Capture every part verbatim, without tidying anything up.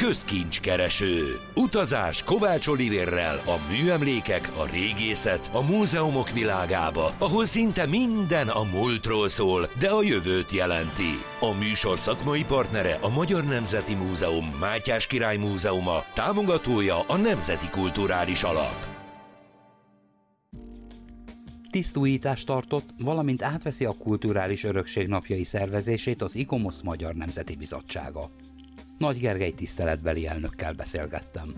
Közkincskereső. Utazás Kovács Olivérrel a műemlékek, a régészet, a múzeumok világába, ahol szinte minden a múltról szól, de a jövőt jelenti. A műsor szakmai partnere a Magyar Nemzeti Múzeum, Mátyás Király Múzeuma, támogatója a Nemzeti Kulturális Alap. Tisztújítást tartott, valamint átveszi a Kulturális Örökség napjai szervezését az ICOMOS Magyar Nemzeti Bizottsága. Nagy Gergely tiszteletbeli elnökkel beszélgettem.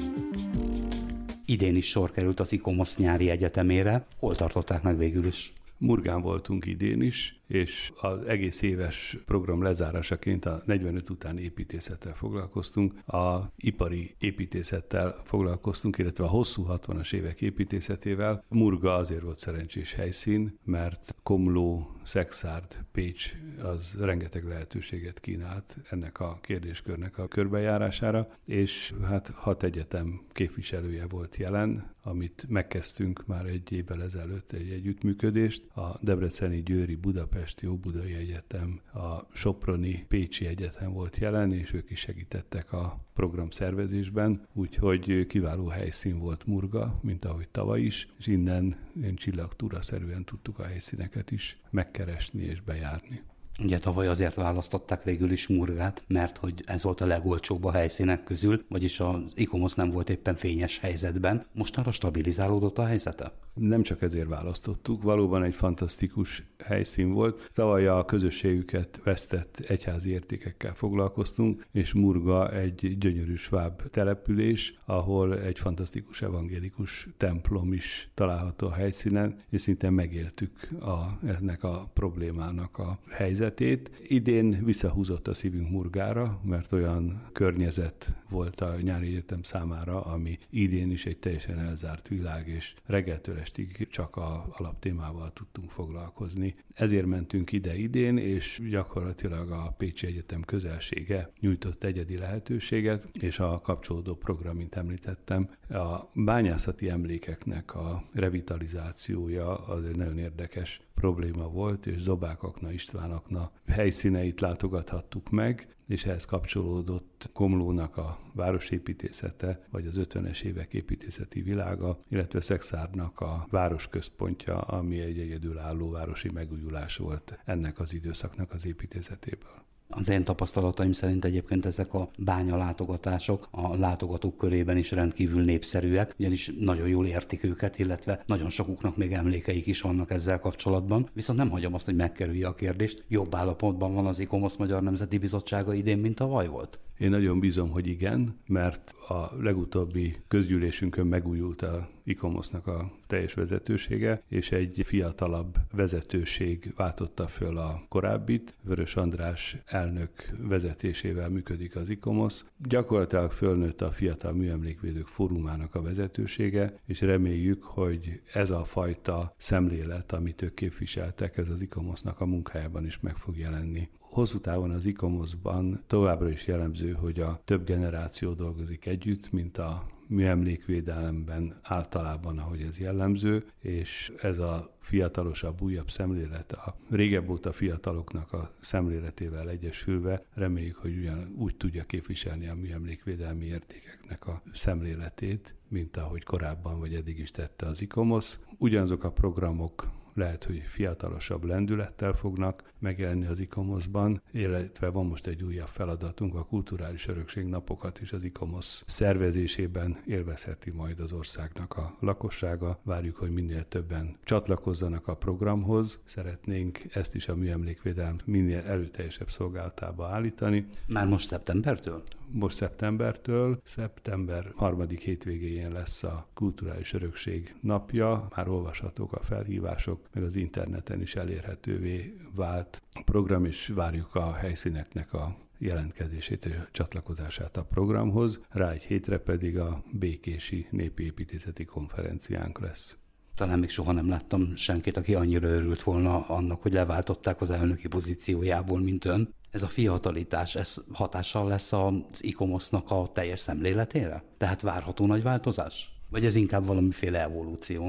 Idén is sor került az ICOMOS nyári egyetemére. Hol tartották meg végül is? Murgán voltunk idén is, és az egész éves program lezárásaként a negyvenöt után építészettel foglalkoztunk, a ipari építészettel foglalkoztunk, illetve a hosszú hatvanas évek építészetével. Murga azért volt szerencsés helyszín, mert Komló, Szekszárd, Pécs az rengeteg lehetőséget kínált ennek a kérdéskörnek a körbejárására, és hát hat egyetem képviselője volt jelen, amit megkezdtünk már egy évvel ezelőtt egy együttműködést. A Debreceni, Győri, Budapesti, Óbudai Egyetem, a Soproni, Pécsi Egyetem volt jelen, és ők is segítettek a program szervezésben, úgyhogy kiváló helyszín volt Murga, mint ahogy tavaly is, és innen ilyen csillagtúraszerűen tudtuk a helyszíneket is megkeresni és bejárni. Ugye tavaly azért választották végül is Murgát, mert hogy ez volt a legolcsóbb a helyszínek közül, vagyis az ICOMOS nem volt éppen fényes helyzetben. Mostanra stabilizálódott a helyzete? Nem csak ezért választottuk, valóban egy fantasztikus helyszín volt. Tavaly a közösségüket vesztett egyházi értékekkel foglalkoztunk, és Murga egy gyönyörű sváb település, ahol egy fantasztikus evangélikus templom is található a helyszínen, és szinte megéltük a, ennek a problémának a helyzetét. Idén visszahúzott a szívünk Murgára, mert olyan környezet volt a nyári egyetem számára, ami idén is egy teljesen elzárt világ, és reggeltől estig csak a alaptémával tudtunk foglalkozni. Ezért mentünk ide idén, és gyakorlatilag a Pécsi Egyetem közelsége nyújtott egyedi lehetőséget, és a kapcsolódó program, mint említettem, a bányászati emlékeknek a revitalizációja az egy nagyon érdekes probléma volt, és Zobák Akna Istvánakna helyszíneit látogathattuk meg, és ehhez kapcsolódott Komlónak a városépítészete, vagy az ötvenes évek építészeti világa, illetve Szekszárdnak a városközpontja, ami egy egyedülálló városi megújulás volt ennek az időszaknak az építészetéből. Az én tapasztalataim szerint egyébként ezek a bányalátogatások a látogatók körében is rendkívül népszerűek, ugyanis nagyon jól értik őket, illetve nagyon sokuknak még emlékeik is vannak ezzel kapcsolatban. Viszont nem hagyom azt, hogy megkerülje a kérdést. Jobb állapotban van az ICOMOS Magyar Nemzeti Bizottsága idén, mint tavaly volt? Én nagyon bízom, hogy igen, mert a legutóbbi közgyűlésünkön megújult a ICOMOS-nak a teljes vezetősége, és egy fiatalabb vezetőség váltotta föl a korábbit. Vörös András elnök vezetésével működik az ICOMOS. Gyakorlatilag fölnőtt a Fiatal Műemlékvédők Fórumának a vezetősége, és reméljük, hogy ez a fajta szemlélet, amit ők képviseltek, ez az ICOMOS-nak a munkájában is meg fog jelenni. Hosszú távon az ICOMOS-ban továbbra is jellemző, hogy a több generáció dolgozik együtt, mint a műemlékvédelemben általában, ahogy ez jellemző, és ez a fiatalosabb, újabb szemlélet, a régebb óta fiataloknak a szemléletével egyesülve reméljük, hogy ugyan úgy tudja képviselni a műemlékvédelmi értékeknek a szemléletét, mint ahogy korábban vagy eddig is tette az ICOMOS. Ugyanazok a programok lehet, hogy fiatalosabb lendülettel fognak megjelenni az ICOMOS-ban, illetve van most egy újabb feladatunk, a Kulturális Örökség napokat is az ICOMOS szervezésében élvezheti majd az országnak a lakossága. Várjuk, hogy minél többen csatlakozzanak a programhoz. Szeretnénk ezt is a műemlékvédelem minél erőteljesebb szolgálatába állítani. Már most szeptembertől? Most szeptembertől, szeptember harmadik hétvégéjén lesz a Kulturális Örökség napja, már olvashatók a felhívások, meg az interneten is elérhetővé vált a program, és várjuk a helyszíneknek a jelentkezését és a csatlakozását a programhoz. Rá egy hétre pedig a Békési Népi Építészeti Konferenciánk lesz. Talán még soha nem láttam senkit, aki annyira örült volna annak, hogy leváltották az elnöki pozíciójából, mint ön. Ez a fiatalitás, ez hatással lesz az ICOMOS-nak a teljes szemléletére? Tehát várható nagy változás? Vagy ez inkább valamiféle evolúció?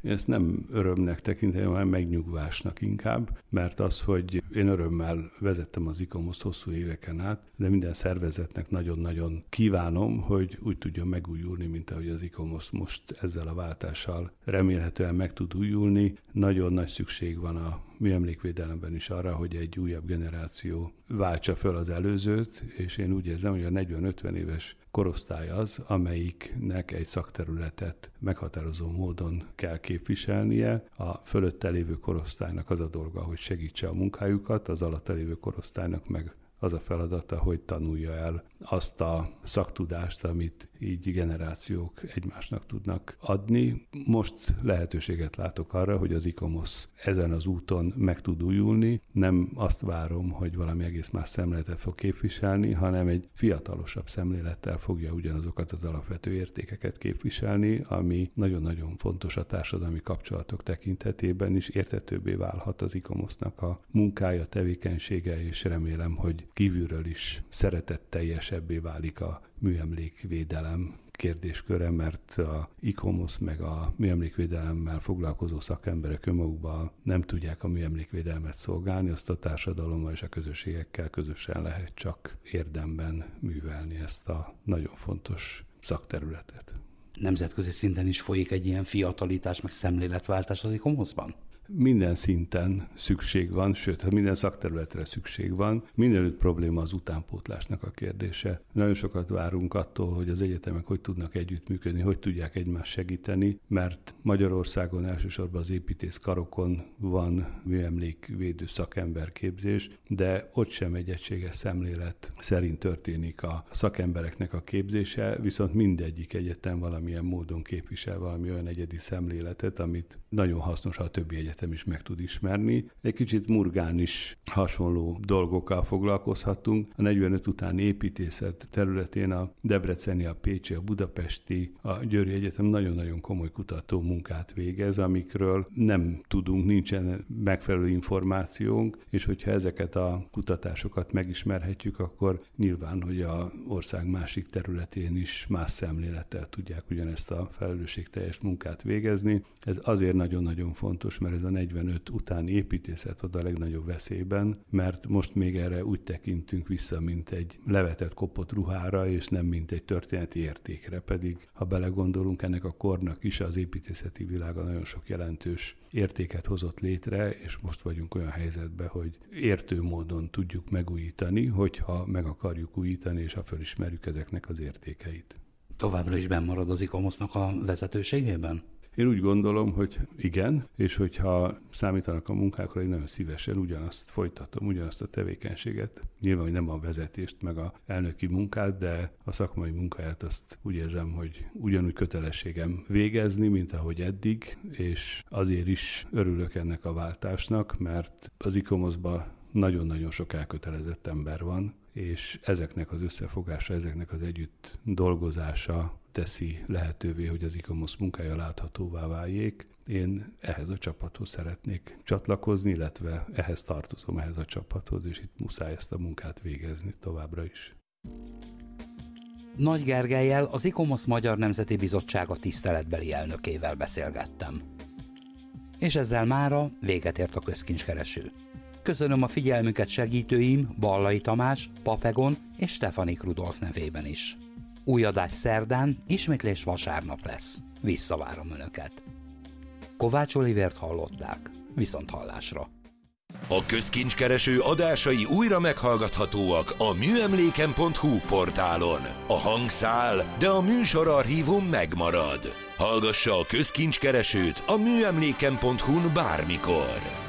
ezt nem örömnek tekintem, hanem megnyugvásnak inkább, mert az, hogy én örömmel vezettem az ICOMOS hosszú éveken át, de minden szervezetnek nagyon-nagyon kívánom, hogy úgy tudjon megújulni, mint ahogy az ICOMOS most ezzel a váltással remélhetően meg tud újulni. Nagyon nagy szükség van a műemlékvédelemben is arra, hogy egy újabb generáció váltsa föl az előzőt, és én úgy érzem, hogy a negyven-ötven éves korosztály az, amelyiknek egy szakterületet meghatározó módon kell képviselnie. A fölötte lévő korosztálynak az a dolga, hogy segítse a munkájukat, az alatta lévő korosztálynak meg az a feladata, hogy tanulja el azt a szaktudást, amit így generációk egymásnak tudnak adni. Most lehetőséget látok arra, hogy az ICOMOS ezen az úton meg tud újulni. Nem azt várom, hogy valami egész más szemléletet fog képviselni, hanem egy fiatalosabb szemlélettel fogja ugyanazokat az alapvető értékeket képviselni, ami nagyon-nagyon fontos a társadalmi kapcsolatok tekintetében is. Érthetőbbé válhat az ICOMOS-nak a munkája, tevékenysége, és remélem, hogy kívülről is szeretetteljesebbé válik a műemlékvédelem kérdésköre, mert a ICOMOS meg a műemlékvédelemmel foglalkozó szakemberek önmagukban nem tudják a műemlékvédelmet szolgálni, azt a társadalommal és a közösségekkel közösen lehet csak érdemben művelni ezt a nagyon fontos szakterületet. Nemzetközi szinten is folyik egy ilyen fiatalítás, meg szemléletváltás az ICOMOS-ban? Minden szinten szükség van, sőt, minden szakterületre szükség van. Mindenütt probléma az utánpótlásnak a kérdése. Nagyon sokat várunk attól, hogy az egyetemek hogy tudnak együttműködni, hogy tudják egymást segíteni, mert Magyarországon elsősorban az építészkarokon van műemlékvédő szakemberképzés, de ott sem egy egységes szemlélet szerint történik a szakembereknek a képzése, viszont mindegyik egyetem valamilyen módon képvisel valami olyan egyedi szemléletet, amit nagyon hasznos, ha a többi egyetem is meg tud ismerni. Egy kicsit Murgán is hasonló dolgokkal foglalkozhatunk. A negyvenöt utáni építészet területén a debreceni, a pécsi, a budapesti, a győri egyetem nagyon-nagyon komoly kutató munkát végez, amikről nem tudunk, nincsen megfelelő információnk, és hogyha ezeket a kutatásokat megismerhetjük, akkor nyilván, hogy az ország másik területén is más szemlélettel tudják ugyanezt a felelősségteljes munkát végezni. Ez azért nagyon-nagyon fontos, mert ez a negyvenöt utáni építészet ad a legnagyobb veszélyben, mert most még erre úgy tekintünk vissza, mint egy levetett, kopott ruhára, és nem mint egy történeti értékre, pedig ha belegondolunk, ennek a kornak is az építészeti világa nagyon sok jelentős értéket hozott létre, és most vagyunk olyan helyzetben, hogy értő módon tudjuk megújítani, hogyha meg akarjuk újítani, és ha felismerjük ezeknek az értékeit. Továbbra is benn marad az ICOMOS-nak a vezetőségében? Én úgy gondolom, hogy igen, és hogyha számítanak a munkákra, én nagyon szívesen ugyanazt folytatom, ugyanazt a tevékenységet. Nyilván, hogy nem a vezetést, meg a elnöki munkát, de a szakmai munkáját azt úgy érzem, hogy ugyanúgy kötelességem végezni, mint ahogy eddig, és azért is örülök ennek a váltásnak, mert az ICOMOS-ban nagyon-nagyon sok elkötelezett ember van, és ezeknek az összefogása, ezeknek az együtt dolgozása teszi lehetővé, hogy az ICOMOS munkája láthatóvá váljék. Én ehhez a csapathoz szeretnék csatlakozni, illetve ehhez tartozom, ehhez a csapathoz, és itt muszáj ezt a munkát végezni továbbra is. Nagy Gergellyel, az ICOMOS Magyar Nemzeti Bizottsága tiszteletbeli elnökével beszélgettem. És ezzel mára véget ért a közkincskereső. Köszönöm a figyelmüket segítőim Ballai Tamás, Papegon és Stefanik Rudolf nevében is. Új adás szerdán, ismétlés vasárnap lesz. Visszavárom Önöket. Kovács Olivért hallották. Viszont hallásra. A közkincskereső adásai újra meghallgathatóak a műemléken pont hu portálon. A hang száll, de a műsorarchívum megmarad. Hallgassa a közkincskeresőt a műemléken pont hu-n bármikor.